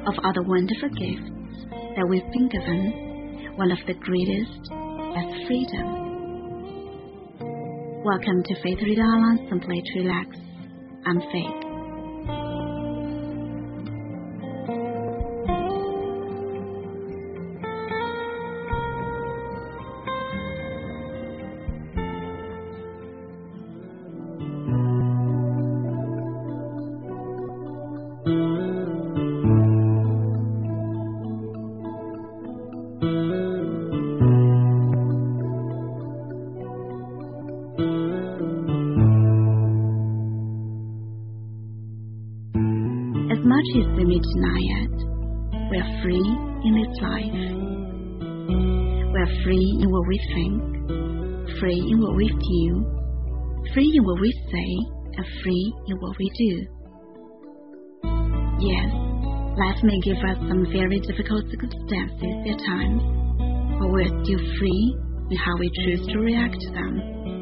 of all the wonderful gifts that we've been given, one of the greatest is freedom. Welcome to Faith Read Aloud, Simply to Relax. I'm Faith. As much as we may deny it, we are free in this life. We are free in what we think, free in what we do, free in what we say, and free in what we do. Yes, life may give us some very difficult circumstances at times, but we are still free in how we choose to react to them.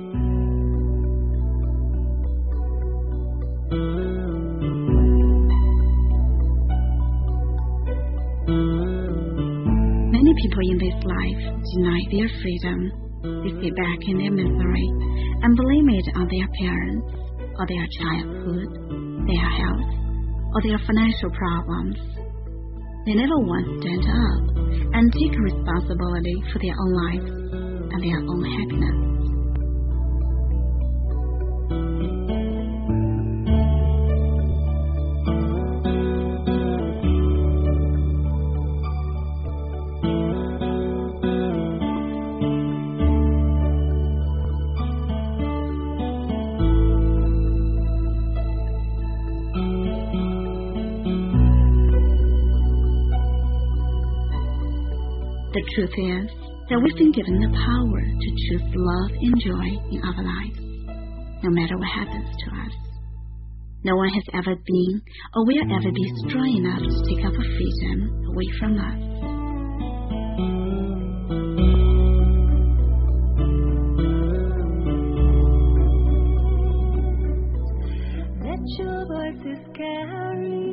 Many people in this life deny their freedom. They stay back in their misery and blame it on their parents, or their childhood, their health, or their financial problems. They never once stand up and take responsibility for their own lives and their own happiness. The truth is that we've been given the power to choose love and joy in our lives, no matter what happens to us. No one has ever been or will ever be strong enough to take our freedom away from us. Let your voices carry,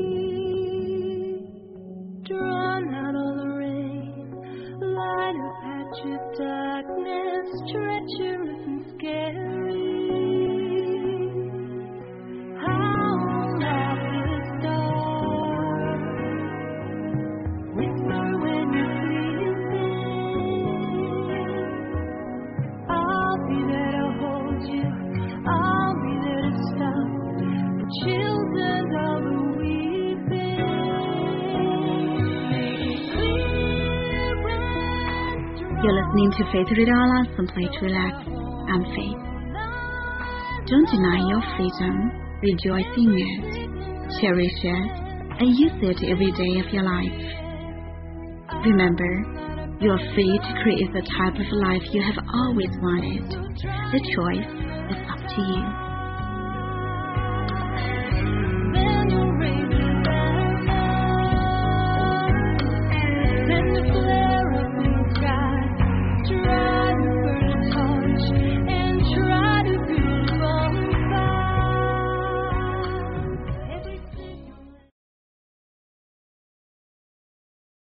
drown out all the rain, light a patch of darkness, treacherous and scary. Howl at the stars, whisper when you're sleeping. I'll be there to hold you, I'll be there to stop the children of the weeping. You're listening to Faith Read Aloud, Simply to Relax. I'm Faith. Don't deny your freedom, rejoice in it, cherish it, and use it every day of your life. Remember, you're free to create the type of life you have always wanted. The choice is up to you.